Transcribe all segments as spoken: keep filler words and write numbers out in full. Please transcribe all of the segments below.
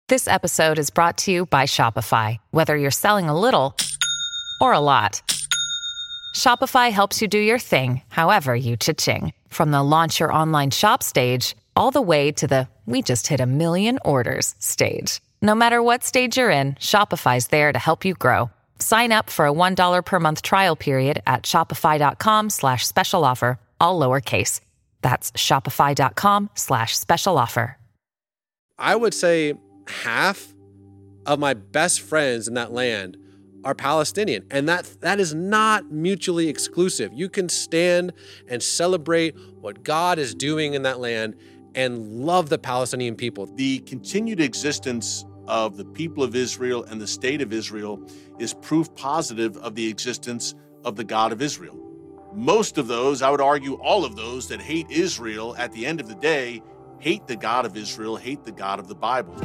This episode is brought to you by Shopify. Whether you're selling a little or a lot, Shopify helps you do your thing, however you cha-ching. From the launch your online shop stage, all the way to the we just hit a million orders stage. No matter what stage you're in, Shopify's there to help you grow. Sign up for a one dollar per month trial period at shopify.com slash special offer, all lowercase. That's shopify.com slash special offer. I would say half of my best friends in that land are Palestinian, and that that is not mutually exclusive. You can stand and celebrate what God is doing in that land and love the Palestinian people. The continued existence of the people of Israel and the state of Israel is proof positive of the existence of the God of Israel. Most of those, I would argue all of those that hate Israel at the end of the day, hate the God of Israel, hate the God of the Bible.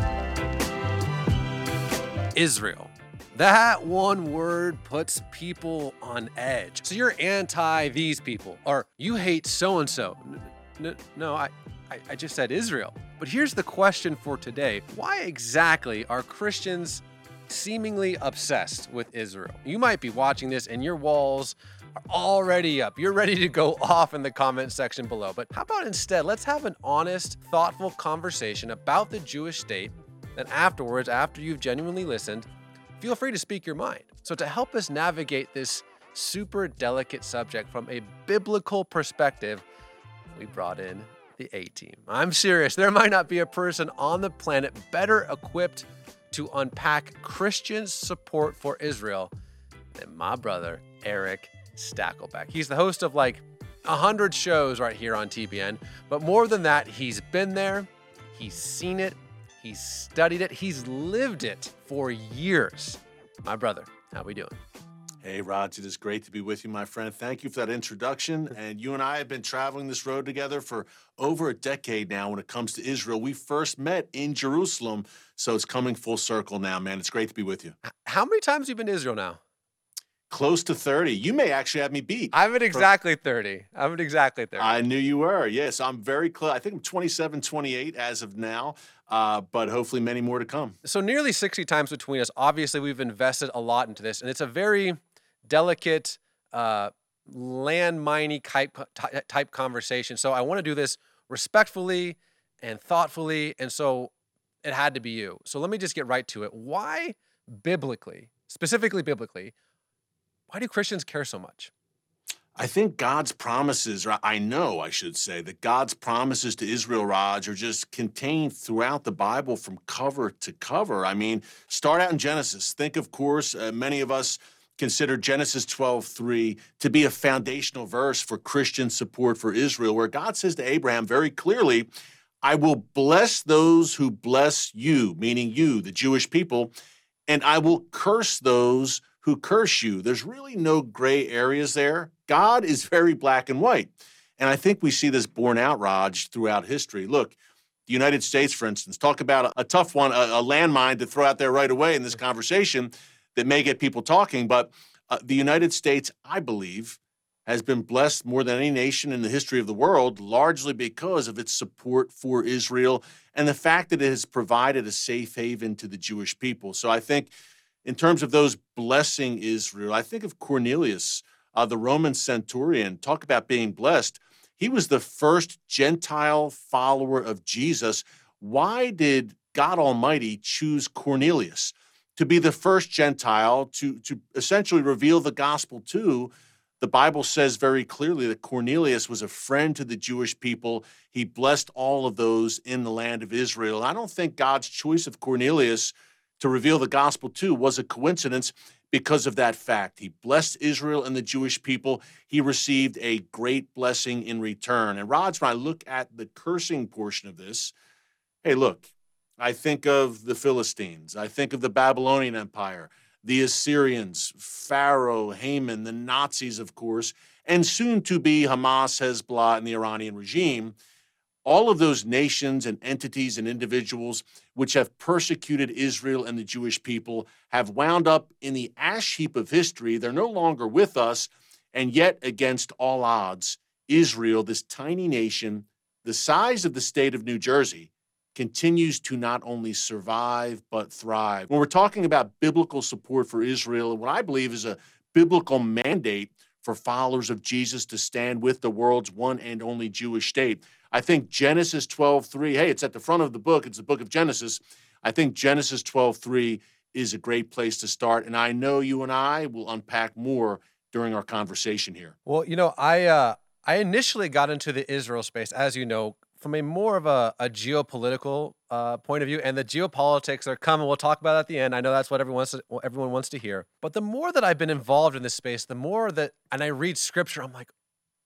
Israel. That one word puts people on edge. So you're anti these people, or you hate so-and-so. No, no I, I, I just said Israel. But here's the question for today. Why exactly are Christians seemingly obsessed with Israel? You might be watching this and your walls are already up. You're ready to go off in the comment section below. But how about instead, let's have an honest, thoughtful conversation about the Jewish state. Then afterwards, after you've genuinely listened, feel free to speak your mind. So to help us navigate this super delicate subject from a biblical perspective, we brought in the A-Team. I'm serious. There might not be a person on the planet better equipped to unpack Christian support for Israel than my brother, Eric Stakelbeck. He's the host of like one hundred shows right here on T B N. But more than that, he's been there, he's seen it, he's studied it, he's lived it for years. My brother, how we doing? Hey, Raj, it is great to be with you, my friend. Thank you for that introduction. And you and I have been traveling this road together for over a decade now when it comes to Israel. We first met in Jerusalem, so it's coming full circle now, man. It's great to be with you. How many times have you been to Israel now? Close to thirty. You may actually have me beat. I'm at exactly thirty. I'm at exactly thirty. I knew you were. Yes, I'm very close. I think I'm twenty-seven, twenty-eight as of now, uh, but hopefully many more to come. So nearly sixty times between us. Obviously, we've invested a lot into this, and it's a very delicate, uh, landminey type, type conversation. So I want to do this respectfully and thoughtfully, and so it had to be you. So let me just get right to it. Why biblically, specifically biblically, why do Christians care so much? I think God's promises, or I know I should say, that God's promises to Israel, Raj, are just contained throughout the Bible from cover to cover. I mean, start out in Genesis. Think, of course, uh, many of us consider Genesis twelve three to be a foundational verse for Christian support for Israel, where God says to Abraham very clearly, I will bless those who bless you, meaning you, the Jewish people, and I will curse those who curse you. There's really no gray areas there. God is very black and white. And I think we see this borne out, Raj, throughout history. Look, the United States, for instance, talk about a, a tough one, a, a landmine to throw out there right away in this conversation that may get people talking. But uh, the United States, I believe, has been blessed more than any nation in the history of the world, largely because of its support for Israel and the fact that it has provided a safe haven to the Jewish people. So I think in terms of those blessing Israel, I think of Cornelius, uh, the Roman centurion. Talk about being blessed. He was the first Gentile follower of Jesus. Why did God Almighty choose Cornelius to be the first Gentile to, to essentially reveal the gospel to? The Bible says very clearly that Cornelius was a friend to the Jewish people. He blessed all of those in the land of Israel. I don't think God's choice of Cornelius to reveal the gospel to was a coincidence because of that fact. He blessed Israel and the Jewish people. He received a great blessing in return. And Raj, when I look at the cursing portion of this, hey, look, I think of the Philistines. I think of the Babylonian Empire, the Assyrians, Pharaoh, Haman, the Nazis, of course, and soon to be Hamas, Hezbollah, and the Iranian regime. All of those nations and entities and individuals which have persecuted Israel and the Jewish people have wound up in the ash heap of history. They're no longer with us, and yet against all odds, Israel, this tiny nation, the size of the state of New Jersey, continues to not only survive, but thrive. When we're talking about biblical support for Israel, what I believe is a biblical mandate for followers of Jesus to stand with the world's one and only Jewish state. I think Genesis twelve three, hey, it's at the front of the book. It's the book of Genesis. I think Genesis twelve three is a great place to start. And I know you and I will unpack more during our conversation here. Well, you know, I uh, I initially got into the Israel space, as you know, from a more of a, a geopolitical uh, point of view, and the geopolitics are coming. We'll talk about it at the end. I know that's what everyone wants to, everyone wants to hear. But the more that I've been involved in this space, the more that, and I read scripture, I'm like,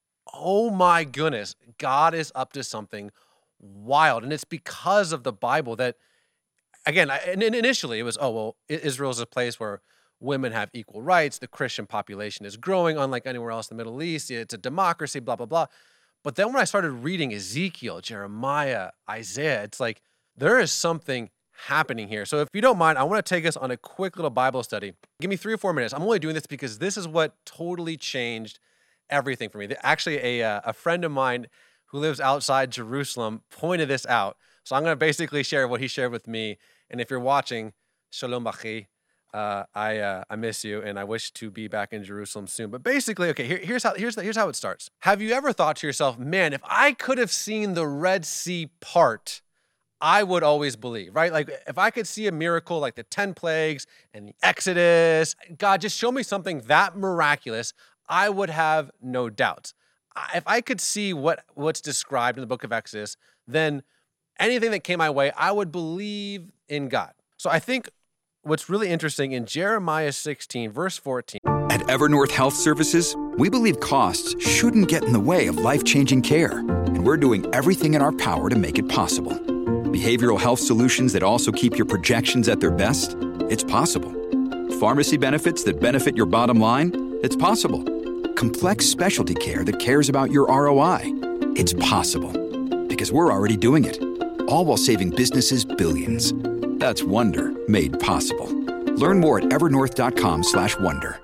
oh my goodness, God is up to something wild. And it's because of the Bible that, again, I, and initially it was, oh, well, Israel is a place where women have equal rights. The Christian population is growing, unlike anywhere else in the Middle East. It's a democracy, blah, blah, blah. But then when I started reading Ezekiel, Jeremiah, Isaiah, it's like there is something happening here. So if you don't mind, I want to take us on a quick little Bible study. Give me three or four minutes. I'm only doing this because this is what totally changed everything for me. Actually, a, uh, a friend of mine who lives outside Jerusalem pointed this out. So I'm going to basically share what he shared with me. And if you're watching, Shalom Bachi. Uh, I uh, I miss you, and I wish to be back in Jerusalem soon. But basically, okay, here, here's how here's the, here's how it starts. Have you ever thought to yourself, man, if I could have seen the Red Sea part, I would always believe, right? Like if I could see a miracle like the ten plagues and the Exodus, God, just show me something that miraculous, I would have no doubt. If I could see what what's described in the book of Exodus, then anything that came my way, I would believe in God. So I think what's really interesting in Jeremiah sixteen, verse fourteen. At Evernorth Health Services, we believe costs shouldn't get in the way of life-changing care, and we're doing everything in our power to make it possible. Behavioral health solutions that also keep your projections at their best? It's possible. Pharmacy benefits that benefit your bottom line? It's possible. Complex specialty care that cares about your R O I? It's possible. Because we're already doing it. All while saving businesses billions. That's Wonder made possible. Learn more at evernorth.com slash wonder.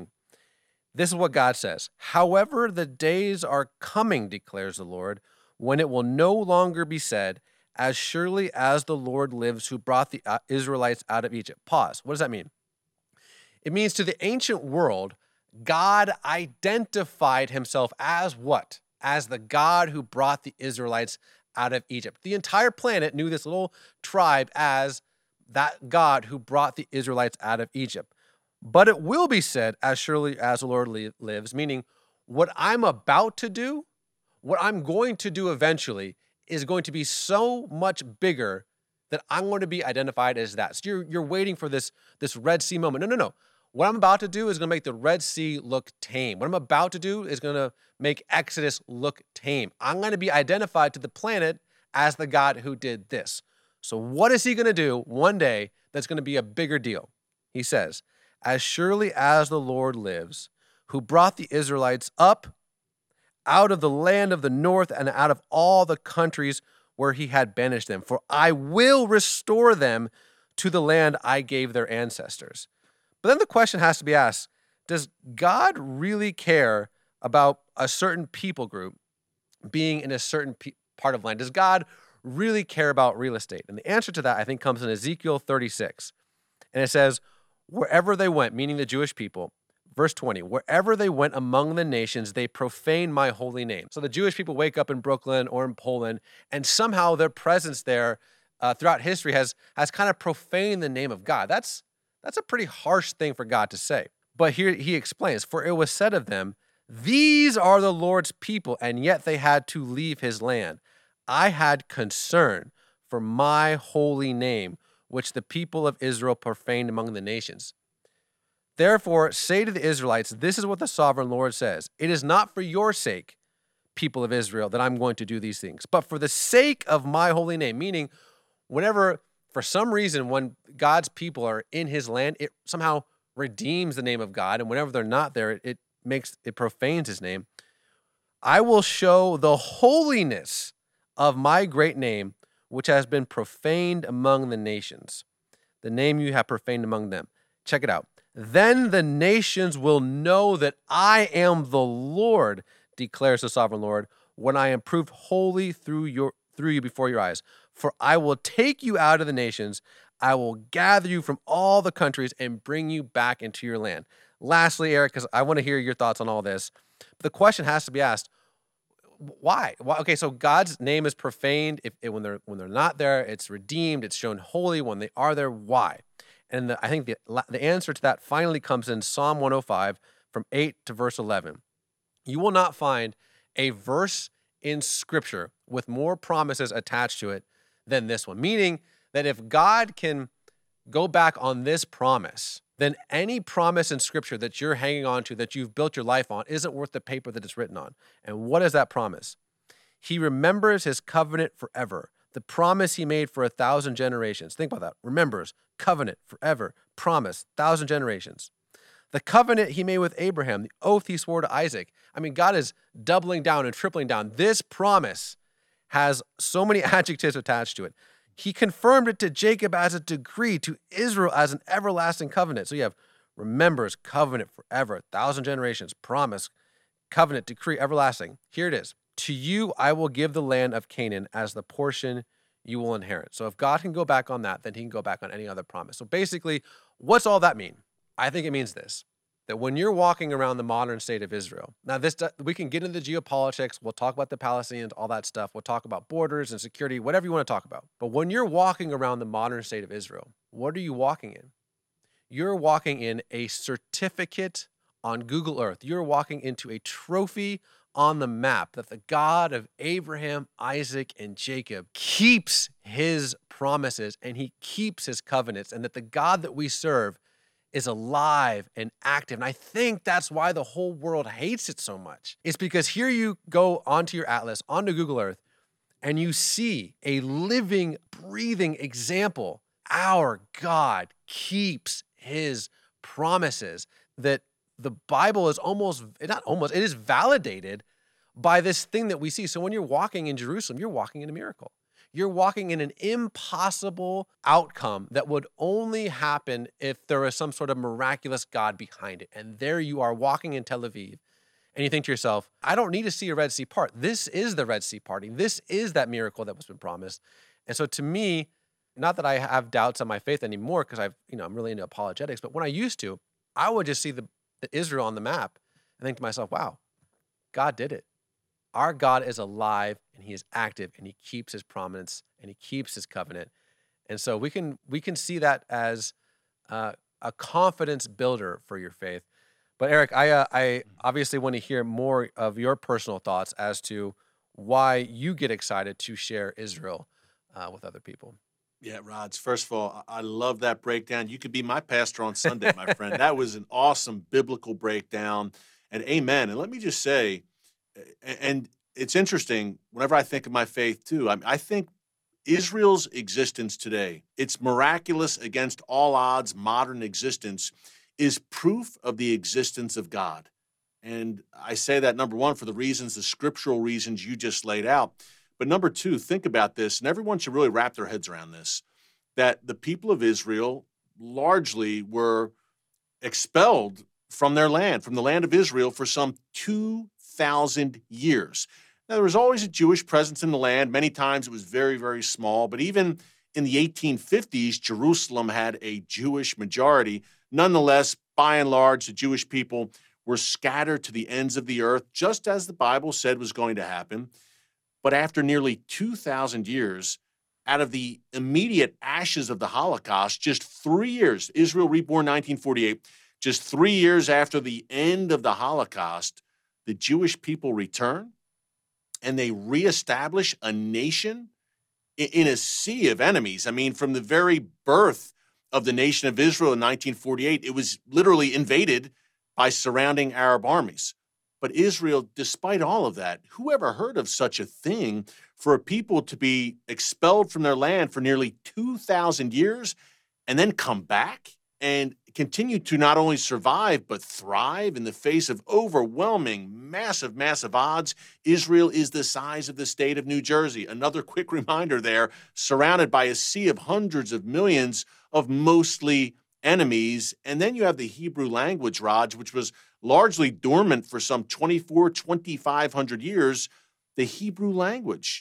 This is what God says. However, the days are coming, declares the Lord, when it will no longer be said, as surely as the Lord lives who brought the Israelites out of Egypt. Pause. What does that mean? It means to the ancient world, God identified himself as what? As the God who brought the Israelites out of Egypt. The entire planet knew this little tribe as that God who brought the Israelites out of Egypt. But it will be said, as surely as the Lord li- lives, meaning what I'm about to do, what I'm going to do eventually is going to be so much bigger that I'm going to be identified as that. So you're, you're waiting for this, this Red Sea moment. No, no, no. What I'm about to do is going to make the Red Sea look tame. What I'm about to do is going to make Exodus look tame. I'm going to be identified to the planet as the God who did this. So what is he going to do one day that's going to be a bigger deal? He says, as surely as the Lord lives, who brought the Israelites up out of the land of the north and out of all the countries where he had banished them, for I will restore them to the land I gave their ancestors. But then the question has to be asked, does God really care about a certain people group being in a certain pe- part of land? Does God really care about real estate? And the answer to that, I think, comes in Ezekiel thirty-six. And it says, wherever they went, meaning the Jewish people, verse twenty, wherever they went among the nations, they profaned my holy name. So the Jewish people wake up in Brooklyn or in Poland, and somehow their presence there uh, throughout history has, has kind of profaned the name of God. That's, that's a pretty harsh thing for God to say. But here he explains, for it was said of them, these are the Lord's people, and yet they had to leave his land. I had concern for my holy name, which the people of Israel profaned among the nations. Therefore, say to the Israelites, this is what the sovereign Lord says. It is not for your sake, people of Israel, that I'm going to do these things, but for the sake of my holy name. Meaning, whenever, for some reason, when God's people are in his land, it somehow redeems the name of God. And whenever they're not there, it makes, it profanes his name. I will show the holiness of my great name, which has been profaned among the nations, the name you have profaned among them. Check it out. Then the nations will know that I am the Lord, declares the sovereign Lord, when I am proved holy through your through you before your eyes. For I will take you out of the nations, I will gather you from all the countries and bring you back into your land. Lastly, Eric, because I want to hear your thoughts on all this, the question has to be asked, why? Why? Okay, so God's name is profaned if, if when they're when they're not there. It's redeemed. It's shown holy when they are there. Why? And the, I think the the answer to that finally comes in Psalm one oh five from eight to verse eleven. You will not find a verse in Scripture with more promises attached to it than this one. Meaning that if God can go back on this promise, then any promise in Scripture that you're hanging on to, that you've built your life on, isn't worth the paper that it's written on. And what is that promise? He remembers his covenant forever, the promise he made for a thousand generations. Think about that. Remembers, covenant, forever, promise, thousand generations. The covenant he made with Abraham, the oath he swore to Isaac. I mean, God is doubling down and tripling down. This promise has so many adjectives attached to it. He confirmed it to Jacob as a decree, to Israel as an everlasting covenant. So you have remembers, covenant forever, a thousand generations, promise, covenant, decree, everlasting. Here it is. To you I will give the land of Canaan as the portion you will inherit. So if God can go back on that, then he can go back on any other promise. So basically, what's all that mean? I think it means this, that when you're walking around the modern state of Israel, now this we can get into the geopolitics, we'll talk about the Palestinians, all that stuff, we'll talk about borders and security, whatever you want to talk about. But when you're walking around the modern state of Israel, what are you walking in? You're walking in a certificate on Google Earth. You're walking into a trophy on the map that the God of Abraham, Isaac, and Jacob keeps his promises and he keeps his covenants, and that the God that we serve is alive and active. And I think that's why the whole world hates it so much. It's because here you go onto your atlas, onto Google Earth, and you see a living, breathing example. Our God keeps his promises, that the Bible is almost, not almost, it is validated by this thing that we see. So when you're walking in Jerusalem, you're walking in a miracle. You're walking in an impossible outcome that would only happen if there was some sort of miraculous God behind it. And there you are walking in Tel Aviv, and you think to yourself, I don't need to see a Red Sea part. This is the Red Sea parting. This is that miracle that was been promised. And so to me, not that I have doubts on my faith anymore, because I've, you know, I'm really into apologetics, but when I used to, I would just see the, the Israel on the map and think to myself, wow, God did it. Our God is alive and he is active and he keeps his promise and he keeps his covenant. And so we can we can see that as uh, a confidence builder for your faith. But Eric, I uh, I obviously want to hear more of your personal thoughts as to why you get excited to share Israel uh, with other people. Yeah, Rods, first of all, I love that breakdown. You could be my pastor on Sunday, my friend. That was an awesome biblical breakdown, and amen. And let me just say, and it's interesting, whenever I think of my faith too, I, mean, I think Israel's existence today, its miraculous against all odds modern existence, is proof of the existence of God. And I say that, number one, for the reasons, the scriptural reasons you just laid out. But number two, think about this, and everyone should really wrap their heads around this, that the people of Israel largely were expelled from their land, from the land of Israel, for some two thousand years. Now, there was always a Jewish presence in the land. Many times it was very, very small. But even in the eighteen fifties, Jerusalem had a Jewish majority. Nonetheless, by and large, the Jewish people were scattered to the ends of the earth, just as the Bible said was going to happen. But after nearly two thousand years, out of the immediate ashes of the Holocaust, just three years, Israel reborn nineteen forty-eight, just three years after the end of the Holocaust, the Jewish people return and they reestablish a nation in a sea of enemies. I mean, from the very birth of the nation of Israel in nineteen forty-eight, it was literally invaded by surrounding Arab armies. But Israel, despite all of that, who ever heard of such a thing for a people to be expelled from their land for nearly two thousand years and then come back and continue to not only survive but thrive in the face of overwhelming, massive, massive odds? Israel is the size of the state of New Jersey. Another quick reminder there, surrounded by a sea of hundreds of millions of mostly enemies. And then you have the Hebrew language, Raj, which was largely dormant for some twenty-four, twenty-five hundred years. The Hebrew language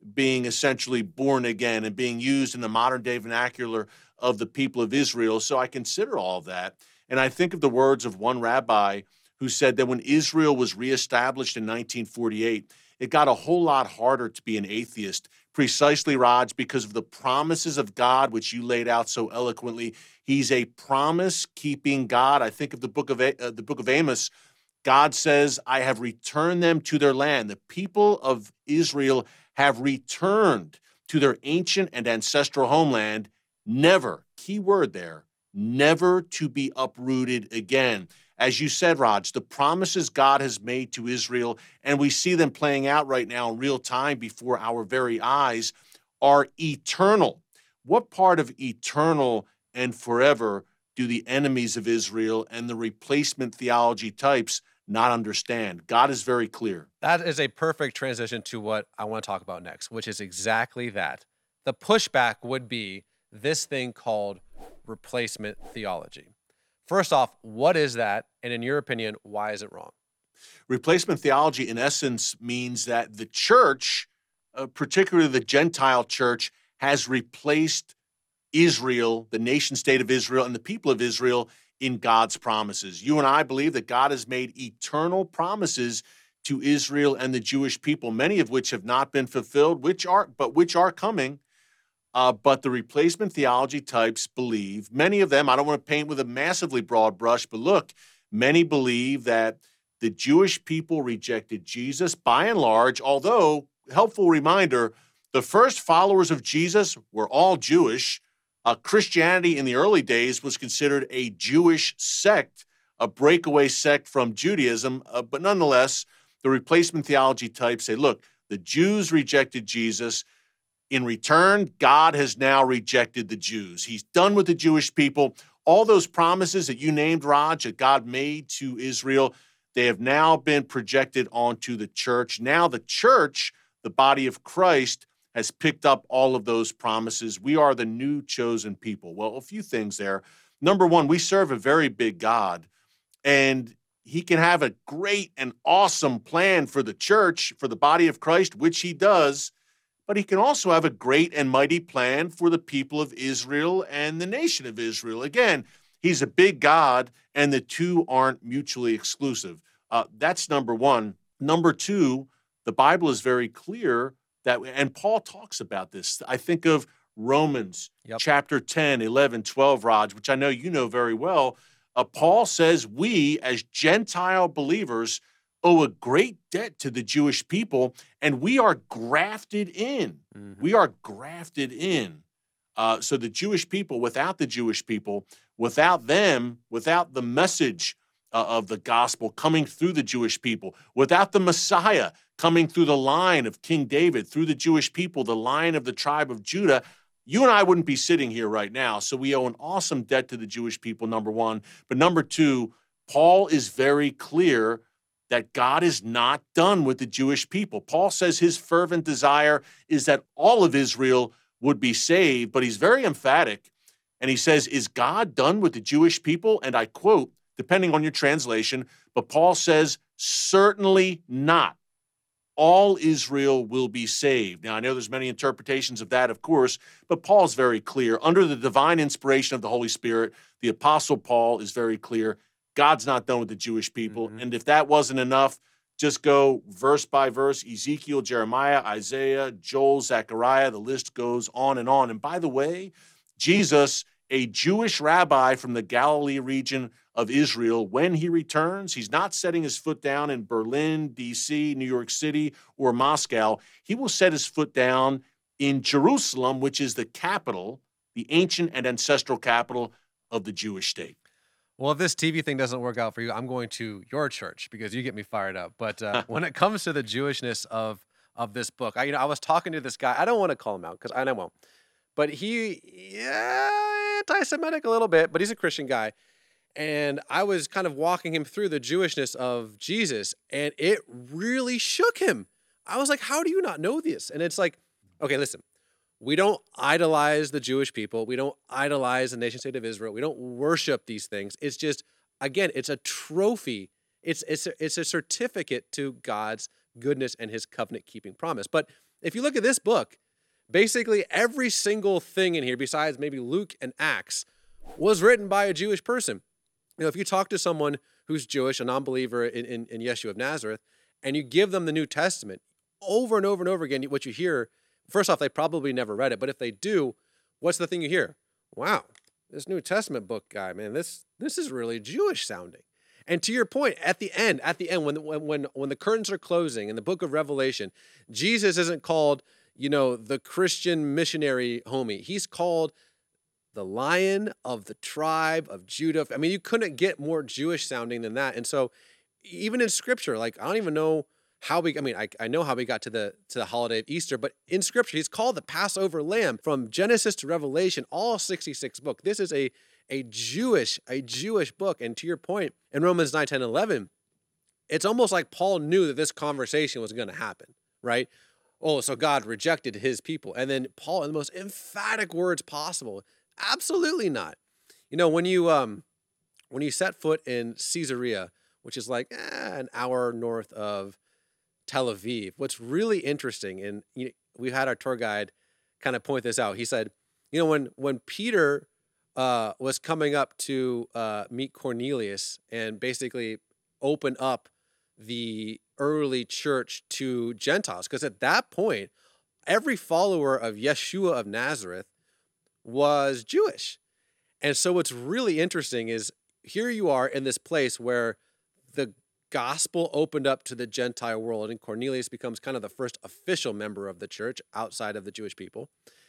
being essentially born again and being used in the modern day vernacular of the people of Israel. So I consider all of that. And I think of the words of one rabbi who said that when Israel was reestablished in nineteen forty-eight, it got a whole lot harder to be an atheist, precisely, Raj, because of the promises of God, which you laid out so eloquently. He's a promise-keeping God. I think of the book of uh, the book of Amos. God says, I have returned them to their land. The people of Israel have returned to their ancient and ancestral homeland, never, key word there, never to be uprooted again. As you said, Raj, the promises God has made to Israel, and we see them playing out right now in real time before our very eyes, are eternal. What part of eternal and forever do the enemies of Israel and the replacement theology types not understand? God is very clear. That is a perfect transition to what I want to talk about next, which is exactly that. The pushback would be this thing called replacement theology. First off, what is that? And in your opinion, why is it wrong? Replacement theology, in essence, means that the church, uh, particularly the Gentile church, has replaced Israel, the nation state of Israel, and the people of Israel in God's promises. You and I believe that God has made eternal promises to Israel and the Jewish people, many of which have not been fulfilled, which are but which are coming. Uh, but the replacement theology types believe, many of them, I don't want to paint with a massively broad brush, but look, many believe that the Jewish people rejected Jesus by and large, although, helpful reminder, the first followers of Jesus were all Jewish. Uh, Christianity in the early days was considered a Jewish sect, a breakaway sect from Judaism, uh, but nonetheless, the replacement theology types say, look, the Jews rejected Jesus. In return, God has now rejected the Jews. He's done with the Jewish people. All those promises that you named, Raj, that God made to Israel, they have now been projected onto the church. Now the church, the body of Christ, has picked up all of those promises. We are the new chosen people. Well, a few things there. Number one, we serve a very big God, and he can have a great and awesome plan for the church, for the body of Christ, which he does. But he can also have a great and mighty plan for the people of Israel and the nation of Israel. Again, he's a big God, and the two aren't mutually exclusive. Uh, that's number one. Number two, the Bible is very clear that, and Paul talks about this. I think of Romans yep. chapter ten, eleven, twelve, Raj, which I know you know very well. Uh, Paul says we, as Gentile believers, owe a great debt to the Jewish people, and we are grafted in. Mm-hmm. We are grafted in. Uh, so the Jewish people, without the Jewish people, without them, without the message uh, of the gospel coming through the Jewish people, without the Messiah coming through the line of King David, through the Jewish people, the line of the tribe of Judah, you and I wouldn't be sitting here right now. So we owe an awesome debt to the Jewish people, number one. But number two, Paul is very clear that God is not done with the Jewish people. Paul says his fervent desire is that all of Israel would be saved, but he's very emphatic. And he says, is God done with the Jewish people? And I quote, depending on your translation, but Paul says, certainly not. All Israel will be saved. Now, I know there's many interpretations of that, of course, but Paul's very clear. Under the divine inspiration of the Holy Spirit, the Apostle Paul is very clear. God's not done with the Jewish people. Mm-hmm. And if that wasn't enough, just go verse by verse, Ezekiel, Jeremiah, Isaiah, Joel, Zechariah, the list goes on and on. And by the way, Jesus, a Jewish rabbi from the Galilee region of Israel, when he returns, he's not setting his foot down in Berlin, D C, New York City, or Moscow. He will set his foot down in Jerusalem, which is the capital, the ancient and ancestral capital of the Jewish state. Well, if this T V thing doesn't work out for you, I'm going to your church because you get me fired up. But uh, when it comes to the Jewishness of of this book, I, you know, I was talking to this guy. I don't want to call him out because I won't. But he, yeah, anti-Semitic a little bit, but he's a Christian guy. And I was kind of walking him through the Jewishness of Jesus, and it really shook him. I was like, how do you not know this? And it's like, okay, listen. We don't idolize the Jewish people. We don't idolize the nation state of Israel. We don't worship these things. It's just, again, it's a trophy. It's it's a, it's a certificate to God's goodness and his covenant-keeping promise. But If you look at this book, basically every single thing in here, besides maybe Luke and Acts, was written by a Jewish person. You know, if you talk to someone who's Jewish, a non-believer in, in, in Yeshua of Nazareth, and you give them the New Testament, over and over and over again, what you hear, first off, they probably never read it, but if they do, what's the thing you hear? Wow, this New Testament book guy, man, this this is really Jewish sounding. And to your point, at the end, at the end, when when when when the curtains are closing in the book of Revelation, Jesus isn't called, you know, the Christian missionary homie. He's called the Lion of the tribe of Judah. I mean, you couldn't get more Jewish sounding than that. And so, even in Scripture, like I don't even know how we. I mean, I I know how we got to the to the holiday of Easter, but in Scripture, he's called the Passover Lamb from Genesis to Revelation, all sixty-six books. This is a a Jewish, a Jewish book. And to your point, in Romans nine, ten, eleven, it's almost like Paul knew that this conversation was going to happen, right? Oh, so God rejected his people. And then Paul, in the most emphatic words possible, absolutely not. You know, when you um, when you set foot in Caesarea, which is like eh, an hour north of Tel Aviv, what's really interesting, and you know, we had our tour guide kind of point this out. He said, you know, when when Peter uh, was coming up to uh, meet Cornelius and basically open up the early church to Gentiles, because at that point, every follower of Yeshua of Nazareth was Jewish. And so what's really interesting is here you are in this place where the gospel opened up to the Gentile world, and Cornelius becomes kind of the first official member of the church outside of the Jewish people.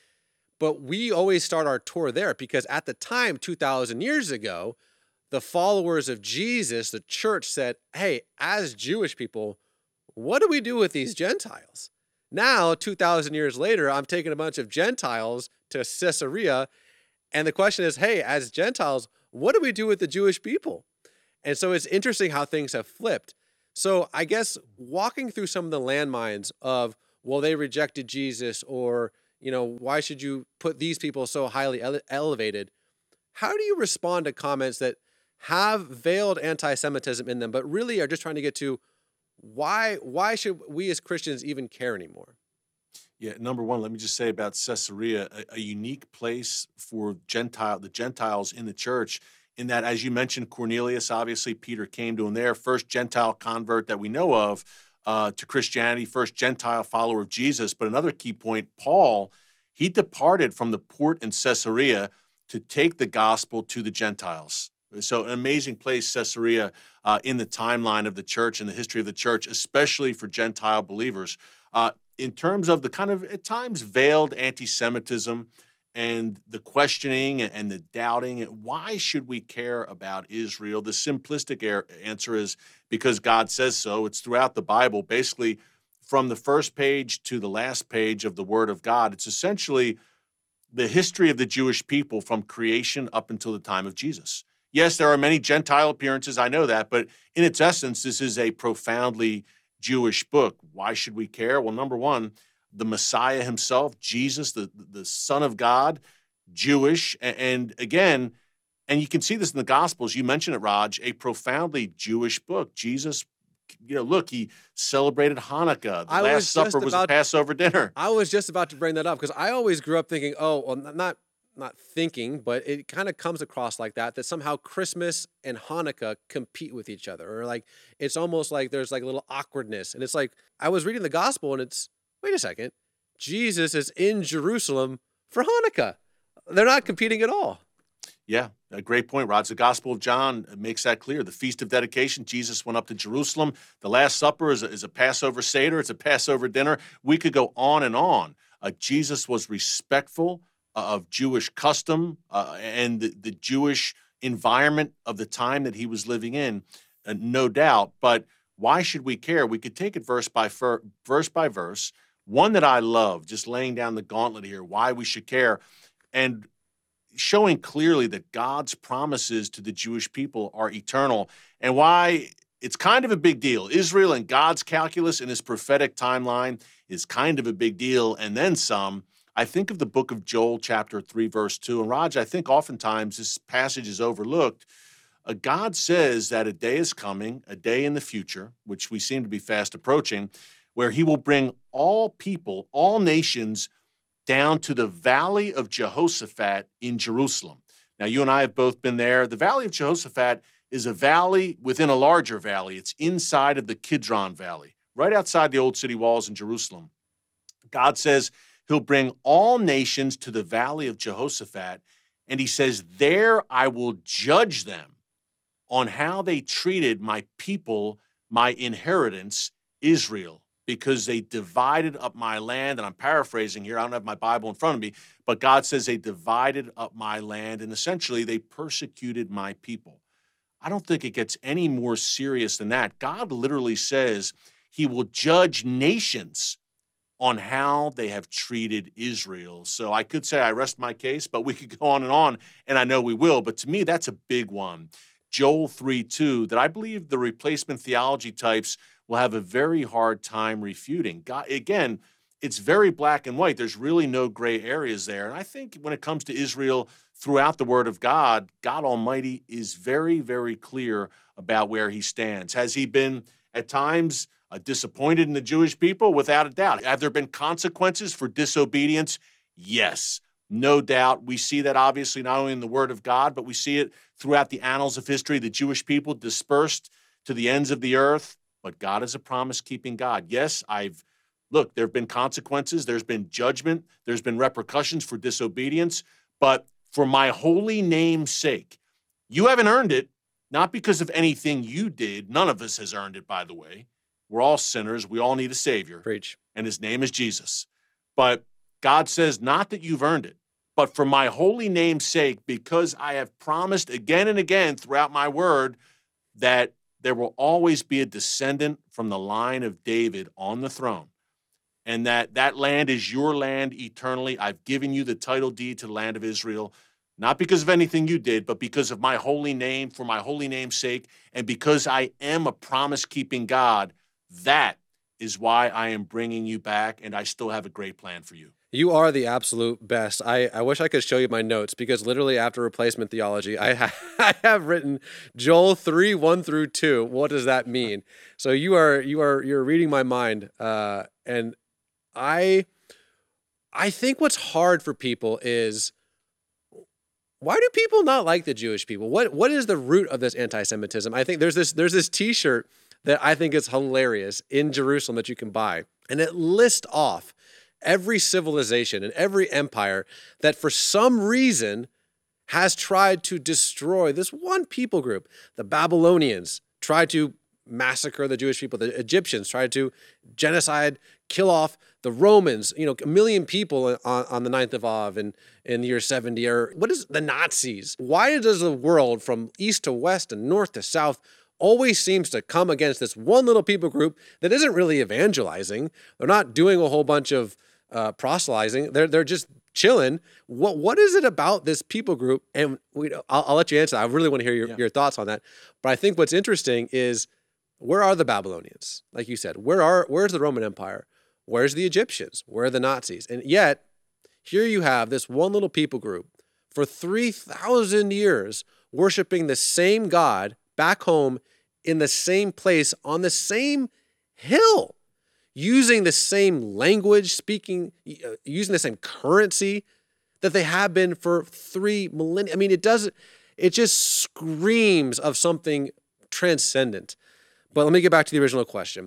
But we always start our tour there because at the time, two thousand years ago, the followers of Jesus, the church said, hey, as Jewish people, what do we do with these Gentiles? Now, two thousand years later, I'm taking a bunch of Gentiles to Caesarea, and the question is, hey, as Gentiles, what do we do with the Jewish people? And so it's interesting how things have flipped. So I guess walking through some of the landmines of, well, they rejected Jesus, or, you know, why should you put these people so highly ele- elevated? How do you respond to comments that have veiled anti-Semitism in them, but really are just trying to get to why, why should we as Christians even care anymore? Yeah, number one, let me just say about Caesarea, a, a unique place for Gentile, the Gentiles in the church, in that, as you mentioned, Cornelius, obviously Peter came to him there, first Gentile convert that we know of uh, to Christianity, first Gentile follower of Jesus. But another key point, Paul, he departed from the port in Caesarea to take the gospel to the Gentiles. So an amazing place, Caesarea, uh, in the timeline of the church and the history of the church, especially for Gentile believers. Uh, in terms of the kind of, at times, veiled anti-Semitism and the questioning and the doubting, why should we care about Israel? The simplistic answer is because God says so. It's throughout the Bible, basically from the first page to the last page of the Word of God. It's essentially the history of the Jewish people from creation up until the time of Jesus. Yes, there are many Gentile appearances, I know that, but in its essence, this is a profoundly Jewish book. Why should we care? Well, number one, the Messiah himself, Jesus, the, the Son of God, Jewish, and, and again, and you can see this in the Gospels, you mentioned it, Raj, a profoundly Jewish book. Jesus, you know, look, he celebrated Hanukkah. The I Last was Supper just was about- a Passover dinner. I was just about to bring that up because I always grew up thinking, oh, well, not not thinking, but it kind of comes across like that, that somehow Christmas and Hanukkah compete with each other, or like it's almost like there's like a little awkwardness. And it's like I was reading the gospel and it's, wait a second, Jesus is in Jerusalem for Hanukkah. They're not competing at all. Yeah, a great point, Rod. The Gospel of John makes that clear. The Feast of Dedication, Jesus went up to Jerusalem. The Last Supper is a, is a Passover Seder. It's a Passover dinner. We could go on and on. Uh, Jesus was respectful uh, of Jewish custom uh, and the, the Jewish environment of the time that he was living in, uh, no doubt. But why should we care? We could take it verse by ver- verse by verse. One that I love, just laying down the gauntlet here, why we should care, and showing clearly that God's promises to the Jewish people are eternal, and why it's kind of a big deal. Israel and God's calculus in his prophetic timeline is kind of a big deal, and then some. I think of the book of Joel, chapter three, verse two, and Raj, I think oftentimes this passage is overlooked. Uh, God says that a day is coming, a day in the future, which we seem to be fast approaching, where he will bring all people, all nations, down to the Valley of Jehoshaphat in Jerusalem. Now, you and I have both been there. The Valley of Jehoshaphat is a valley within a larger valley. It's inside of the Kidron Valley, right outside the old city walls in Jerusalem. God says he'll bring all nations to the Valley of Jehoshaphat, and he says, there I will judge them on how they treated my people, my inheritance, Israel, because they divided up my land. And I'm paraphrasing here. I don't have my Bible in front of me, but God says they divided up my land, and essentially they persecuted my people. I don't think it gets any more serious than that. God literally says he will judge nations on how they have treated Israel. So I could say I rest my case, but we could go on and on, and I know we will. But to me, that's a big one. Joel three two, that I believe the replacement theology types will have a very hard time refuting. God, again, it's very black and white. There's really no gray areas there. And I think when it comes to Israel throughout the Word of God, God Almighty is very, very clear about where he stands. Has he been at times uh, disappointed in the Jewish people? Without a doubt. Have there been consequences for disobedience? Yes, no doubt. We see that obviously not only in the Word of God, but we see it throughout the annals of history. The Jewish people dispersed to the ends of the earth, but God is a promise-keeping God. Yes, I've Look, there have been consequences. There's been judgment. There's been repercussions for disobedience. But for my holy name's sake, you haven't earned it, not because of anything you did. None of us has earned it, by the way. We're all sinners. We all need a Savior. Preach. And his name is Jesus. But God says, not that you've earned it, but for my holy name's sake, because I have promised again and again throughout my word that there will always be a descendant from the line of David on the throne. And that that land is your land eternally. I've given you the title deed to the land of Israel, not because of anything you did, but because of my holy name, for my holy name's sake, and because I am a promise-keeping God. That is why I am bringing you back, and I still have a great plan for you. You are the absolute best. I, I wish I could show you my notes, because literally after replacement theology, I, ha- I have written Joel three, one through two. What does that mean? So you are you are you're reading my mind, uh, and I I think what's hard for people is, why do people not like the Jewish people? What what is the root of this anti-Semitism? I think there's this there's this T-shirt that I think is hilarious in Jerusalem that you can buy, and it lists off every civilization and every empire that for some reason has tried to destroy this one people group. The Babylonians tried to massacre the Jewish people. The Egyptians tried to genocide, kill off the Romans, you know, a million people on, on the ninth of Av in, in the year seventy. Or what is the Nazis? Why does the world from east to west and north to south always seems to come against this one little people group that isn't really evangelizing? They're not doing a whole bunch of uh, proselytizing. They're they're just chilling. What what is it about this people group? And we, I'll, I'll let you answer that. I really want to hear your, yeah. your thoughts on that. But I think what's interesting is, where are the Babylonians? Like you said, where are where's the Roman Empire? Where's the Egyptians? Where are the Nazis? And yet, here you have this one little people group for three thousand years worshiping the same God back home in the same place on the same hill, using the same language, speaking, uh, using the same currency that they have been for three millennia. I mean, it doesn't, it just screams of something transcendent. But let me get back to the original question.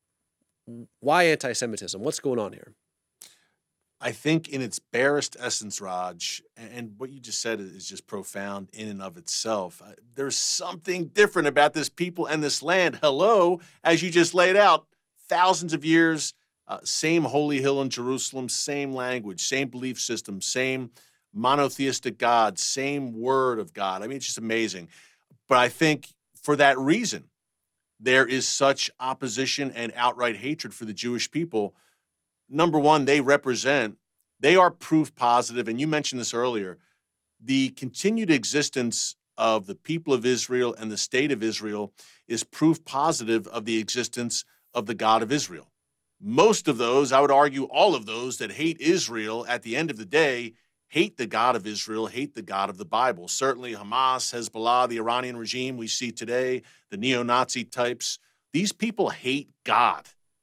Why anti-Semitism? What's going on here? I think in its barest essence, Raj, and what you just said is just profound in and of itself. There's something different about this people and this land. Hello, as you just laid out, thousands of years, uh, same holy hill in Jerusalem, same language, same belief system, same monotheistic God, same word of God. I mean, it's just amazing. But I think for that reason, there is such opposition and outright hatred for the Jewish people. Number one, they represent, they are proof positive, and you mentioned this earlier, the continued existence of the people of Israel and the state of Israel is proof positive of the existence of the God of Israel. Most of those, I would argue all of those that hate Israel at the end of the day, hate the God of Israel, hate the God of the Bible. Certainly Hamas, Hezbollah, the Iranian regime we see today, the neo-Nazi types, these people hate God.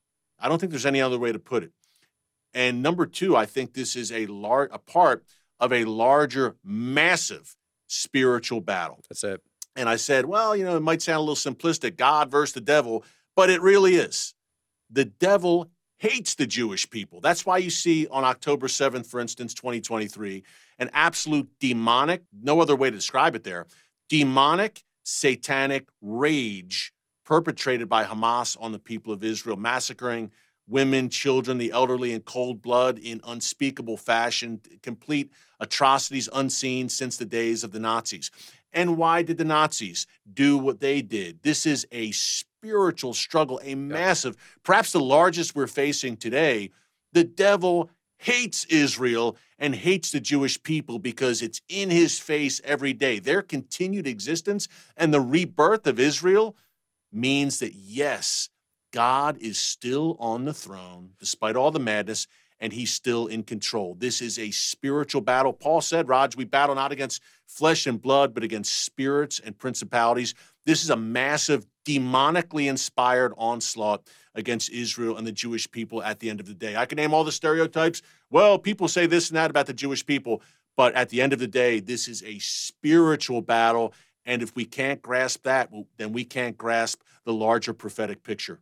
I don't think there's any other way to put it. And number two, I think this is a large a part of a larger, massive spiritual battle. That's it. And I said, well, you know, it might sound a little simplistic, God versus the devil, but it really is. The devil hates the Jewish people. That's why you see on October seventh, for instance, twenty twenty-three, an absolute demonic, no other way to describe it there, demonic, satanic rage perpetrated by Hamas on the people of Israel, massacring women, children, the elderly in cold blood in unspeakable fashion, complete atrocities unseen since the days of the Nazis. And why did the Nazis do what they did? This is a spiritual struggle, a massive, perhaps the largest we're facing today. The devil hates Israel and hates the Jewish people because it's in his face every day. Their continued existence and the rebirth of Israel means that, yes, God is still on the throne despite all the madness, and he's still in control. This is a spiritual battle. Paul said, Raj, we battle not against flesh and blood, but against spirits and principalities. This is a massive, demonically inspired onslaught against Israel and the Jewish people at the end of the day. I can name all the stereotypes. Well, people say this and that about the Jewish people, but at the end of the day, this is a spiritual battle. And if we can't grasp that, then we can't grasp the larger prophetic picture.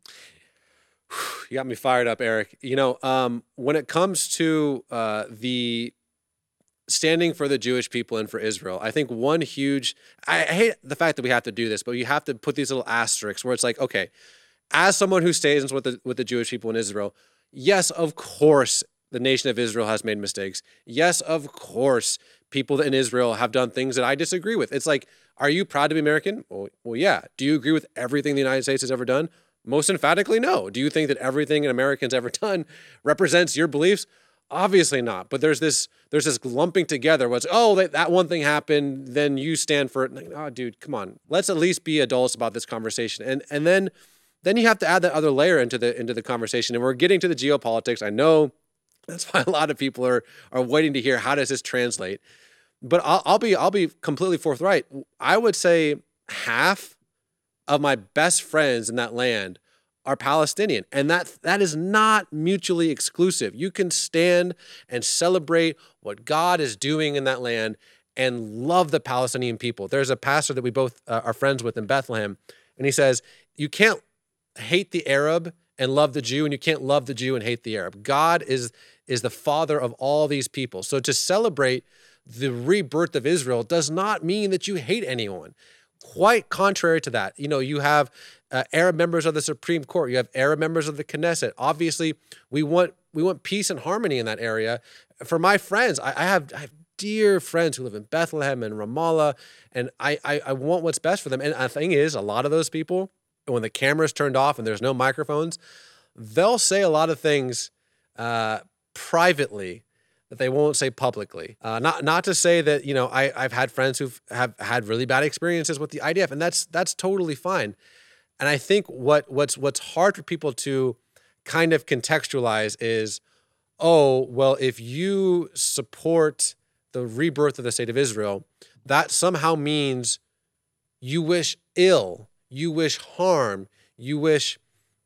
You got me fired up, Eric. You know, um, when it comes to uh, the standing for the Jewish people and for Israel, I think one huge, I, I hate the fact that we have to do this, but you have to put these little asterisks where it's like, okay, as someone who stays with the, with the Jewish people in Israel, yes, of course, the nation of Israel has made mistakes. Yes, of course, people in Israel have done things that I disagree with. It's like, are you proud to be American? Well, well, yeah. Do you agree with everything the United States has ever done? Most emphatically, no. Do you think that everything an American's ever done represents your beliefs? Obviously not. But there's this there's this lumping together where it's, oh, that, that one thing happened, then you stand for it. Like, oh, dude, come on. Let's at least be adults about this conversation. And and then then you have to add that other layer into the into the conversation. And we're getting to the geopolitics. I know that's why a lot of people are are waiting to hear, how does this translate? But I'll, I'll be I'll be completely forthright. I would say half of my best friends in that land are Palestinian. And that that is not mutually exclusive. You can stand and celebrate what God is doing in that land and love the Palestinian people. There's a pastor that we both uh, are friends with in Bethlehem, and he says, you can't hate the Arab and love the Jew, and you can't love the Jew and hate the Arab. God is, is the father of all these people. So to celebrate the rebirth of Israel does not mean that you hate anyone. Quite contrary to that. You know, you have uh, Arab members of the Supreme Court. You have Arab members of the Knesset. Obviously, we want we want peace and harmony in that area. For my friends, I, I have I have dear friends who live in Bethlehem and Ramallah, and I, I I want what's best for them. And the thing is, a lot of those people, when the camera's turned off and there's no microphones, they'll say a lot of things uh, privately that they won't say publicly. Uh, not not to say that, you know, I, I've had friends who have had really bad experiences with the I D F, and that's that's totally fine. And I think what what's what's hard for people to kind of contextualize is, oh, well, if you support the rebirth of the state of Israel, that somehow means you wish ill, you wish harm, you wish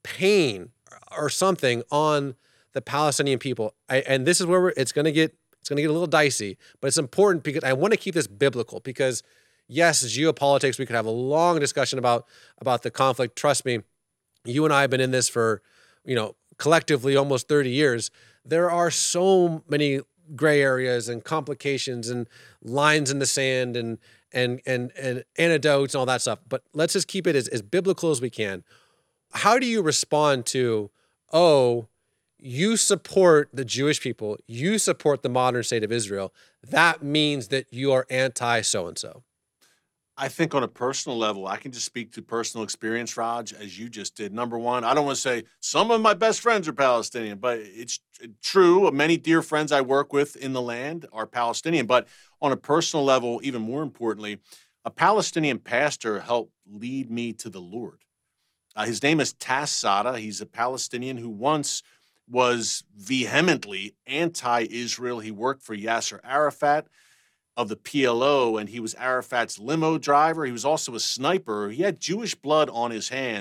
pain or something on the Palestinian people. I, and this is where we're, it's going to get it's going to get a little dicey, but it's important because I want to keep this biblical, because yes, geopolitics, we could have a long discussion about about the conflict. Trust me, you and I have been in this for, you know, collectively almost thirty years. There are so many gray areas and complications and lines in the sand and and and and anecdotes and all that stuff. But let's just keep it as, as biblical as we can. How do you respond to, oh, you support the Jewish people, you support the modern state of Israel, that means that you are anti so-and-so? I think on a personal level, I can just speak to personal experience, Raj, as you just did. Number one, I don't want to say some of my best friends are Palestinian, but it's true. Many dear friends I work with in the land are Palestinian. But on a personal level, even more importantly, a Palestinian pastor helped lead me to the Lord. Uh, his name is Tas Sada. He's a Palestinian who once was vehemently anti-Israel. He worked for Yasser Arafat of the P L O, and he was Arafat's limo driver. He was also a sniper. He had Jewish blood on his hands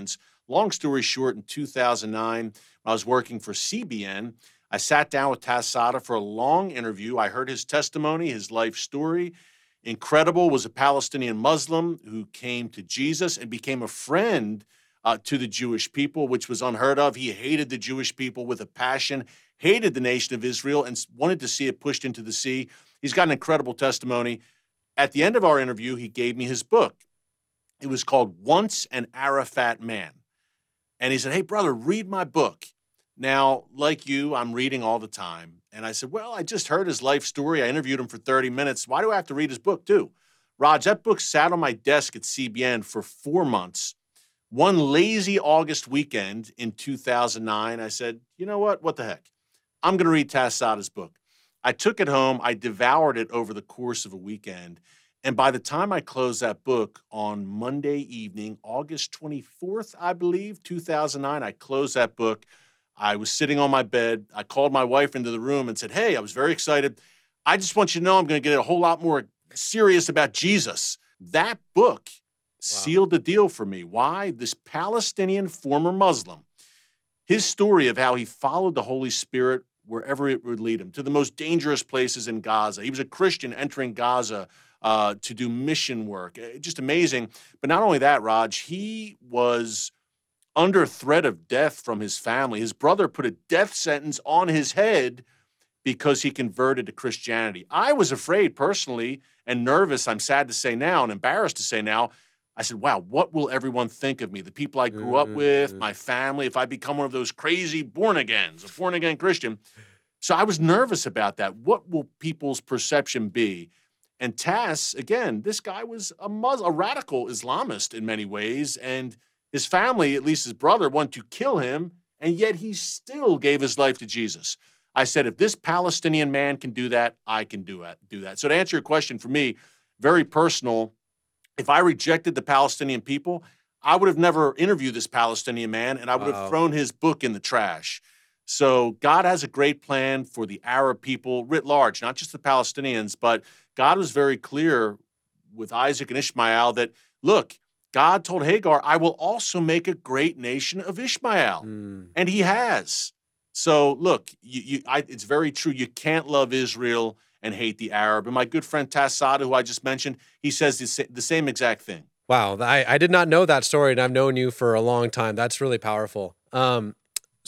Long story short, in two thousand nine, I was working for C B N. I sat down with Taz Sada for a long interview. I heard his testimony, his life story. Incredible, was a Palestinian Muslim who came to Jesus and became a friend uh, to the Jewish people, which was unheard of. He hated the Jewish people with a passion, hated the nation of Israel, and wanted to see it pushed into the sea. He's got an incredible testimony. At the end of our interview, he gave me his book. It was called Once an Arafat Man. And he said, hey, brother, read my book. Now, like you, I'm reading all the time. And I said, well, I just heard his life story. I interviewed him for thirty minutes. Why do I have to read his book too? Raj, that book sat on my desk at C B N for four months. One lazy August weekend in two thousand nine, I said, you know what? What the heck? I'm going to read Taz Sada's book. I took it home. I devoured it over the course of a weekend. And by the time I closed that book on Monday evening, August twenty-fourth, I believe, two thousand nine, I closed that book. I was sitting on my bed. I called my wife into the room and said, hey, I was very excited. I just want you to know I'm going to get a whole lot more serious about Jesus. That book sealed the deal for me. Why? This Palestinian former Muslim, his story of how he followed the Holy Spirit wherever it would lead him, to the most dangerous places in Gaza. He was a Christian entering Gaza uh, to do mission work. Just amazing. But not only that, Raj, he was under threat of death from his family. His brother put a death sentence on his head because he converted to Christianity. I was afraid personally and nervous, I'm sad to say now, and embarrassed to say now. I said, wow, what will everyone think of me? The people I grew up with, my family, if I become one of those crazy born-agains, a born-again Christian. So I was nervous about that. What will people's perception be? And Taz, again, this guy was a Muslim, a radical Islamist in many ways, and his family, at least his brother, wanted to kill him, and yet he still gave his life to Jesus. I said, if this Palestinian man can do that, I can do it, do that. So to answer your question, for me, very personal. If I rejected the Palestinian people, I would have never interviewed this Palestinian man, and I would wow. have thrown his book in the trash. So God has a great plan for the Arab people writ large, not just the Palestinians, but God was very clear with Isaac and Ishmael that, look, God told Hagar, I will also make a great nation of Ishmael. Mm. And he has. So look, you, you, I, it's very true. You can't love Israel and hate the Arab. And my good friend Taz Sada, who I just mentioned, he says the, the same exact thing. Wow. I, I did not know that story, and I've known you for a long time. That's really powerful. Um,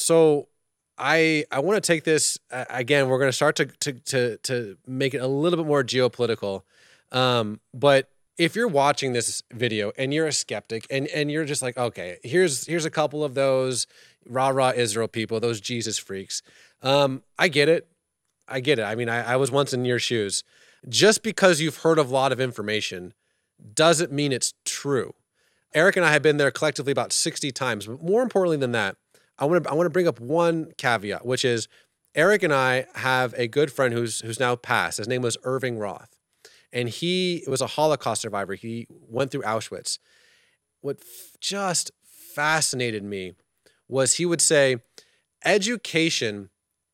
so I I want to take this, uh, again, we're going to start to, to, to, to make it a little bit more geopolitical. Um, but if you're watching this video and you're a skeptic and, and you're just like, okay, here's here's a couple of those rah-rah Israel people, those Jesus freaks. Um, I get it. I get it. I mean, I, I was once in your shoes. Just because you've heard of a lot of information doesn't mean it's true. Eric and I have been there collectively about sixty times. But more importantly than that, I want to I want to bring up one caveat, which is Eric and I have a good friend who's who's now passed. His name was Irving Roth. And he was a Holocaust survivor. He went through Auschwitz. What f- just fascinated me was he would say, education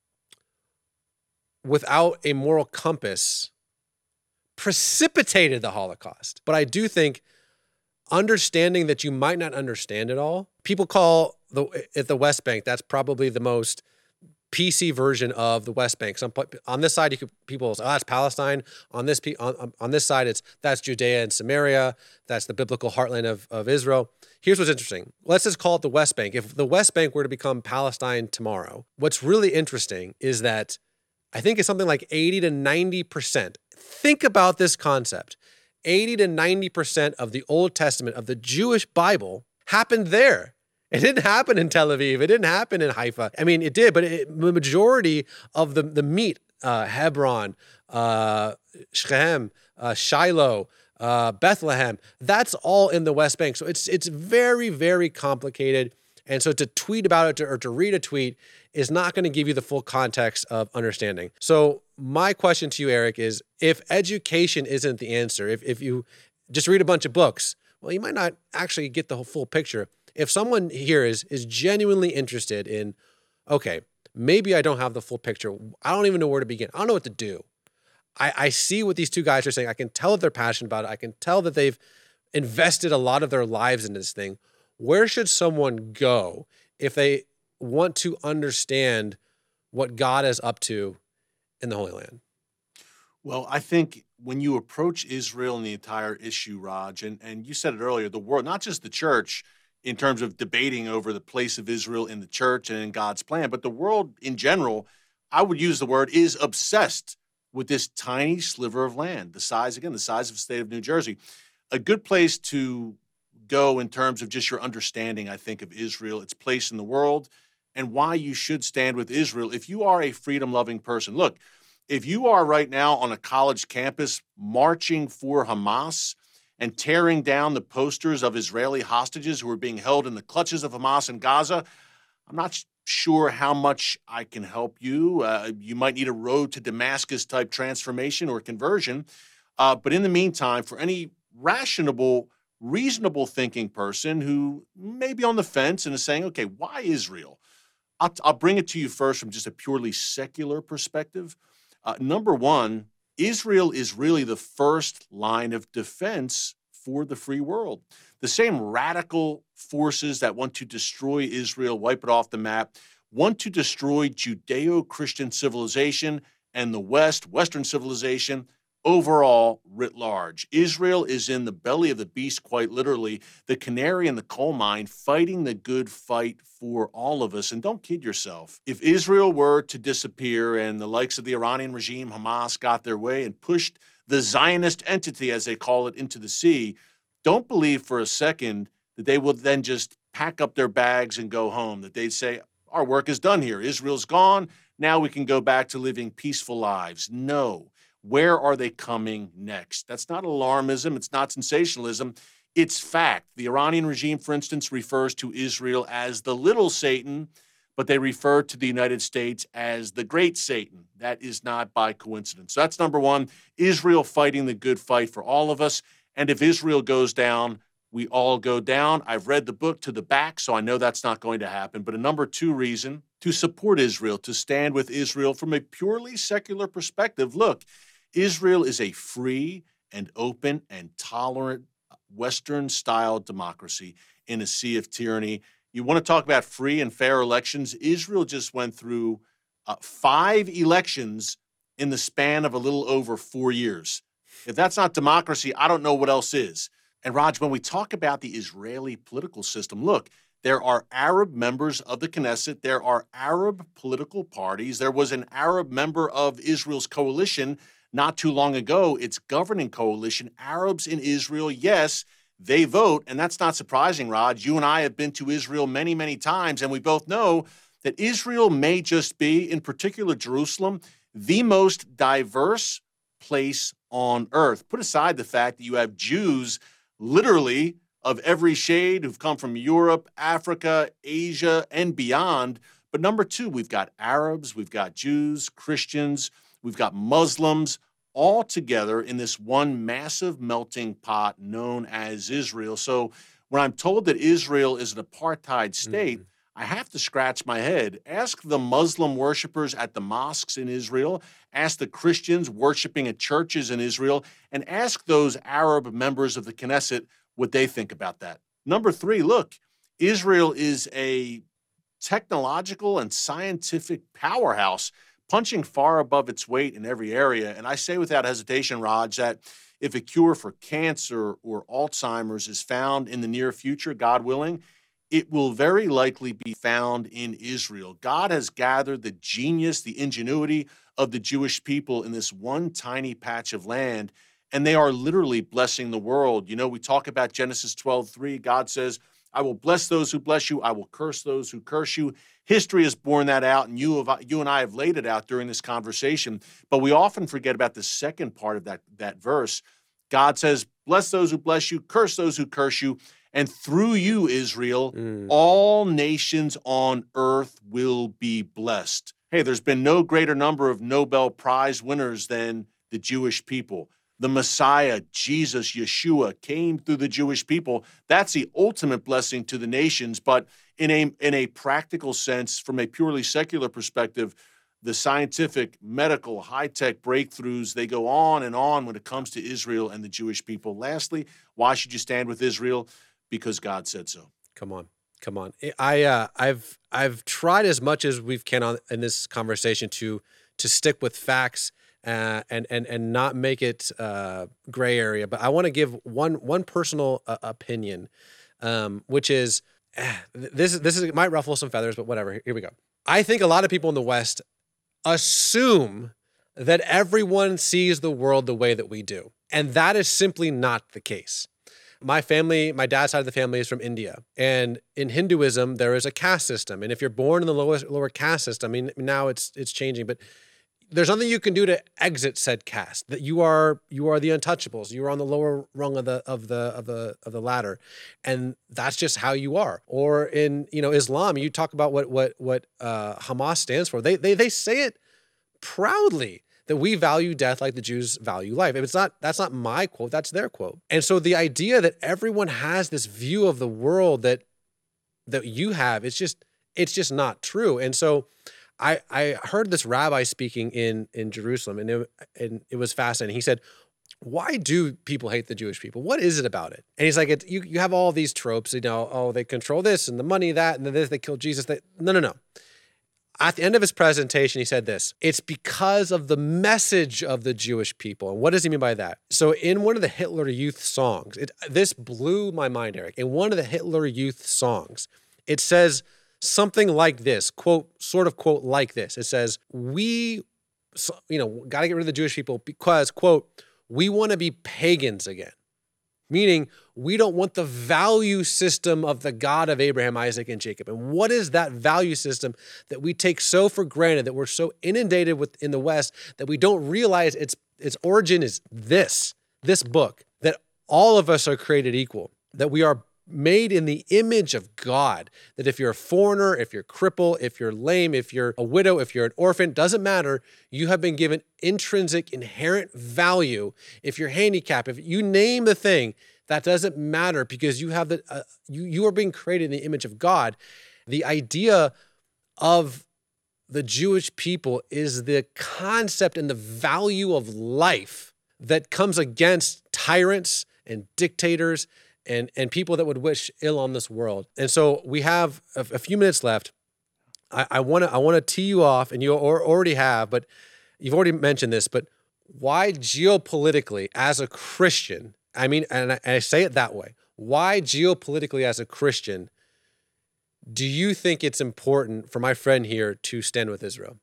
without a moral compass precipitated the Holocaust. But I do think understanding that you might not understand it all, people call the at the West Bank, that's probably the most P C version of the West Bank. Some on this side, you could people say, "Oh, that's Palestine." On this on, on this side, it's that's Judea and Samaria. That's the biblical heartland of, of Israel. Here's what's interesting. Let's just call it the West Bank. If the West Bank were to become Palestine tomorrow, what's really interesting is that I think it's something like eighty to ninety percent. Think about this concept. eighty to ninety percent of the Old Testament of the Jewish Bible happened there. It didn't happen in Tel Aviv. It didn't happen in Haifa. I mean, it did, but it, the majority of the, the meat, uh, Hebron, uh, Shechem, uh, Shiloh, uh, Bethlehem, that's all in the West Bank. So it's it's very, very complicated. And so to tweet about it to, or to read a tweet is not going to give you the full context of understanding. So my question to you, Eric, is if education isn't the answer, if if you just read a bunch of books, well, you might not actually get the whole full picture. If someone here is is genuinely interested in, okay, maybe I don't have the full picture. I don't even know where to begin. I don't know what to do. I, I see what these two guys are saying. I can tell that they're passionate about it. I can tell that they've invested a lot of their lives into this thing. Where should someone go if they want to understand what God is up to in the Holy Land? Well, I think when you approach Israel and the entire issue, Raj, and, and you said it earlier, the world, not just the church in terms of debating over the place of Israel in the church and in God's plan, but the world in general, I would use the word, is obsessed with this tiny sliver of land, the size, again, the size of the state of New Jersey. A good place to go in terms of just your understanding, I think, of Israel, its place in the world, and why you should stand with Israel if you are a freedom-loving person. Look, if you are right now on a college campus marching for Hamas and tearing down the posters of Israeli hostages who are being held in the clutches of Hamas in Gaza, I'm not sure how much I can help you. Uh, you might need a road to Damascus type transformation or conversion. Uh, but in the meantime, for any rational, reasonable thinking person who may be on the fence and is saying, okay, why Israel? I'll, I'll bring it to you first from just a purely secular perspective. Uh, number one, Israel is really the first line of defense for the free world. The same radical forces that want to destroy Israel, wipe it off the map, want to destroy Judeo-Christian civilization and the West, Western civilization, overall writ large. Israel is in the belly of the beast, quite literally, the canary in the coal mine, fighting the good fight for all of us. And don't kid yourself. If Israel were to disappear and the likes of the Iranian regime, Hamas, got their way and pushed the Zionist entity, as they call it, into the sea, don't believe for a second that they will then just pack up their bags and go home, that they'd say, our work is done here. Israel's gone. Now we can go back to living peaceful lives. No. Where are they coming next? That's not alarmism. It's not sensationalism. It's fact. The Iranian regime, for instance, refers to Israel as the little Satan, but they refer to the United States as the great Satan. That is not by coincidence. So that's number one, Israel fighting the good fight for all of us. And if Israel goes down, we all go down. I've read the book to the back, so I know that's not going to happen. But a number two reason to support Israel, to stand with Israel from a purely secular perspective. Look, Israel is a free and open and tolerant Western-style democracy in a sea of tyranny. You want to talk about free and fair elections? Israel just went through uh, five elections in the span of a little over four years. If that's not democracy, I don't know what else is. And Raj, when we talk about the Israeli political system, look, there are Arab members of the Knesset. There are Arab political parties. There was an Arab member of Israel's coalition not too long ago, its governing coalition. Arabs in Israel, yes, they vote. And that's not surprising, Raj. You and I have been to Israel many, many times, and we both know that Israel may just be, in particular Jerusalem, the most diverse place on earth. Put aside the fact that you have Jews literally of every shade who've come from Europe, Africa, Asia, and beyond. But number two, we've got Arabs, we've got Jews, Christians, we've got Muslims, all together in this one massive melting pot known as Israel. So when I'm told that Israel is an apartheid state, mm-hmm. I have to scratch my head. Ask the Muslim worshipers at the mosques in Israel, ask the Christians worshiping at churches in Israel, and ask those Arab members of the Knesset what they think about that. Number three, look, Israel is a technological and scientific powerhouse, punching far above its weight in every area. And I say without hesitation, Raj, that if a cure for cancer or Alzheimer's is found in the near future, God willing, it will very likely be found in Israel. God has gathered the genius, the ingenuity of the Jewish people in this one tiny patch of land, and they are literally blessing the world. You know, we talk about Genesis twelve three. God says, I will bless those who bless you. I will curse those who curse you. History has borne that out, and you, have, you and I have laid it out during this conversation. But we often forget about the second part of that, that verse. God says, bless those who bless you, curse those who curse you. And through you, Israel, mm. all nations on earth will be blessed. Hey, there's been no greater number of Nobel Prize winners than the Jewish people. The Messiah, Jesus, Yeshua, came through the Jewish people. That's the ultimate blessing to the nations. But in a, in a practical sense, from a purely secular perspective, the scientific, medical, high-tech breakthroughs, they go on and on when it comes to Israel and the Jewish people. Lastly, why should you stand with Israel? Because God said so. Come on. Come on. I uh, I've I've tried as much as we can on in this conversation to to stick with facts uh, and and and not make it uh, gray area. But I want to give one one personal uh, opinion, um, which is eh, this is this is it might ruffle some feathers, but whatever. Here we go. I think a lot of people in the West assume that everyone sees the world the way that we do, and that is simply not the case. My family, my dad's side of the family is from India. And in Hinduism, there is a caste system. And if you're born in the lowest, lower caste system, I mean, now it's it's changing, but there's nothing you can do to exit said caste. That you are you are the untouchables. You are on the lower rung of the of the of the of the ladder, and that's just how you are. Or in you know Islam, you talk about what what what uh, Hamas stands for. They they they say it proudly, that we value death like the Jews value life. If it's not, that's not my quote, that's their quote. And so the idea that everyone has this view of the world that that you have, it's just, it's just not true. And so I I heard this rabbi speaking in in Jerusalem, and it, and it was fascinating. He said, why do people hate the Jewish people? What is it about it? And he's like, it, you, you have all these tropes, you know, oh, they control this and the money, that, and then this, they killed Jesus. They, no, no, no. At the end of his presentation, he said this: it's because of the message of the Jewish people. And what does he mean by that? So in one of the Hitler Youth songs, it, this blew my mind, Eric. In one of the Hitler Youth songs, it says something like this, quote, sort of quote like this. It says, we, you know, got to get rid of the Jewish people because, quote, we want to be pagans again. Meaning, we don't want the value system of the God of Abraham, Isaac, and Jacob. And what is that value system that we take so for granted, that we're so inundated with in the West, that we don't realize its its origin is this, this book, that all of us are created equal, that we are made in the image of God, that if you're a foreigner, if you're crippled, if you're lame, if you're a widow, if you're an orphan, doesn't matter. You have been given intrinsic, inherent value. If you're handicapped, if you name the thing, that doesn't matter because you have the uh, you you are being created in the image of God. The idea of the Jewish people is the concept and the value of life that comes against tyrants and dictators and and people that would wish ill on this world. And so we have a, a few minutes left. I want to I want to tee you off, and you or, already have, but you've already mentioned this. But why geopolitically, as a Christian, I mean, and I, and I say it that way, why geopolitically as a Christian do you think it's important for my friend here to stand with Israel?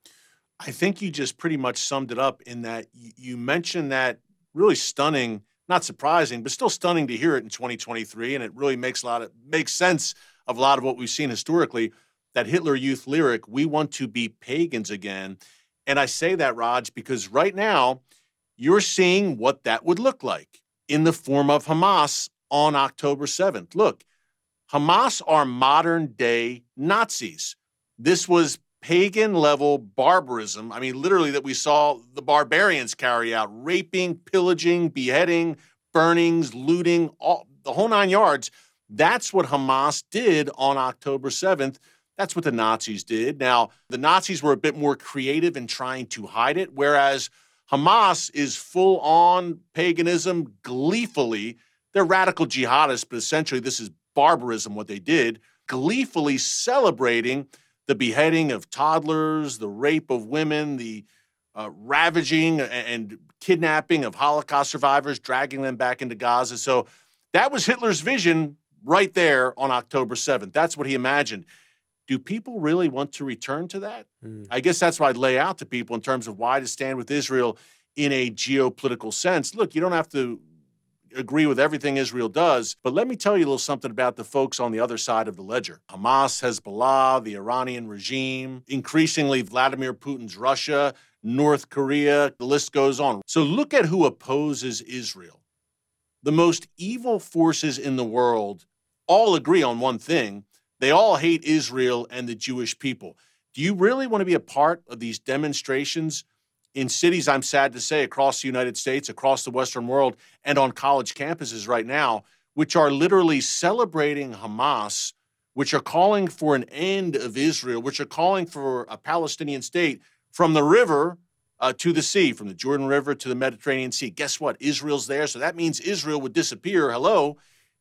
I think you just pretty much summed it up in that you mentioned that really stunning, not surprising, but still stunning to hear it in twenty twenty-three. And it really makes a lot of makes sense of a lot of what we've seen historically, that Hitler Youth lyric, we want to be pagans again. And I say that, Raj, because right now you're seeing what that would look like in the form of Hamas on October seventh. Look, Hamas are modern day Nazis. This was pagan level barbarism. I mean, literally that we saw the barbarians carry out, raping, pillaging, beheading, burnings, looting, all, the whole nine yards. That's what Hamas did on October seventh. That's what the Nazis did. Now, the Nazis were a bit more creative in trying to hide it, whereas Hamas is full on paganism gleefully. They're radical jihadists, but essentially this is barbarism, what they did, gleefully celebrating the beheading of toddlers, the rape of women, the uh, ravaging and kidnapping of Holocaust survivors, dragging them back into Gaza. So that was Hitler's vision right there on October seventh. That's what he imagined. Do people really want to return to that? Mm. I guess that's what I'd lay out to people in terms of why to stand with Israel in a geopolitical sense. Look, you don't have to agree with everything Israel does, but let me tell you a little something about the folks on the other side of the ledger. Hamas, Hezbollah, the Iranian regime, increasingly Vladimir Putin's Russia, North Korea, the list goes on. So look at who opposes Israel. The most evil forces in the world all agree on one thing. They all hate Israel and the Jewish people. Do you really want to be a part of these demonstrations in cities, I'm sad to say, across the United States, across the Western world, and on college campuses right now, which are literally celebrating Hamas, which are calling for an end of Israel, which are calling for a Palestinian state from the river uh, to the sea, from the Jordan River to the Mediterranean Sea? Guess what? Israel's there, so that means Israel would disappear. Hello.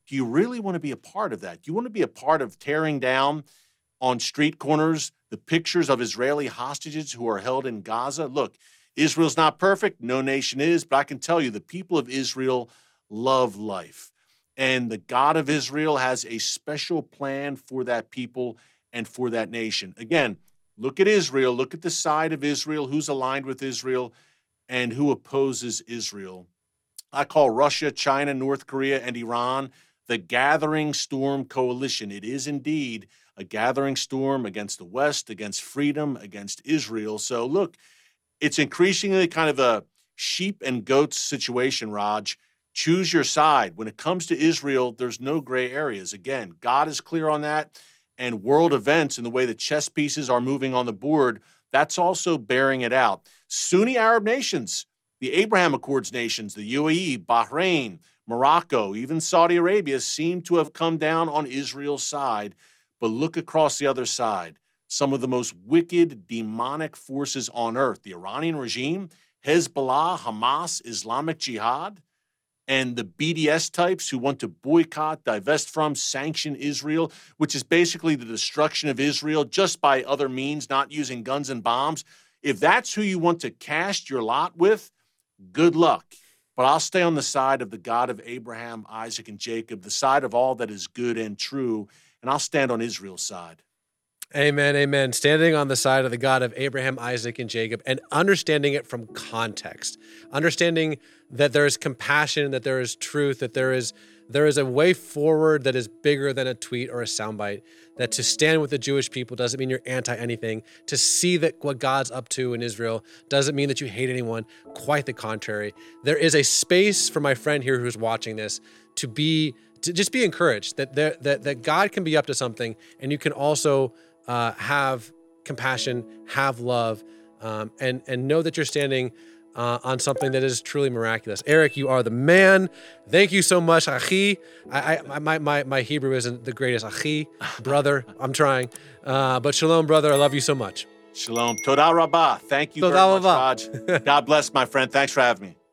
Do you really want to be a part of that? Do you want to be a part of tearing down on street corners the pictures of Israeli hostages who are held in Gaza? Look, Israel's not perfect. No nation is. But I can tell you the people of Israel love life. And the God of Israel has a special plan for that people and for that nation. Again, look at Israel. Look at the side of Israel, who's aligned with Israel and who opposes Israel. I call Russia, China, North Korea, and Iran the Gathering Storm Coalition. It is indeed a gathering storm against the West, against freedom, against Israel. So look, it's increasingly kind of a sheep and goats situation, Raj. Choose your side. When it comes to Israel, there's no gray areas. Again, God is clear on that. And world events and the way the chess pieces are moving on the board, that's also bearing it out. Sunni Arab nations, the Abraham Accords nations, the U A E, Bahrain, Morocco, even Saudi Arabia seem to have come down on Israel's side. But look across the other side. Some of the most wicked, demonic forces on earth, the Iranian regime, Hezbollah, Hamas, Islamic Jihad, and the B D S types who want to boycott, divest from, sanction Israel, which is basically the destruction of Israel just by other means, not using guns and bombs. If that's who you want to cast your lot with, good luck. But I'll stay on the side of the God of Abraham, Isaac, and Jacob, the side of all that is good and true, and I'll stand on Israel's side. Amen, amen. Standing on the side of the God of Abraham, Isaac, and Jacob, and understanding it from context, understanding that there is compassion, that there is truth, that there is there is a way forward that is bigger than a tweet or a soundbite, that to stand with the Jewish people doesn't mean you're anti-anything. To see that what God's up to in Israel doesn't mean that you hate anyone. Quite the contrary. There is a space for my friend here who's watching this to be to just be encouraged that there, that that God can be up to something, and you can also uh, have compassion, have love, um, and and know that you're standing Uh, on something that is truly miraculous. Eric, you are the man. Thank you so much, Achi. I, I, my, my, my Hebrew isn't the greatest. Achi, brother. I'm trying. Uh, but shalom, brother. I love you so much. Shalom. Toda Rabbah. Thank you Toda very much, Rabbah. Raj. God bless, my friend. Thanks for having me.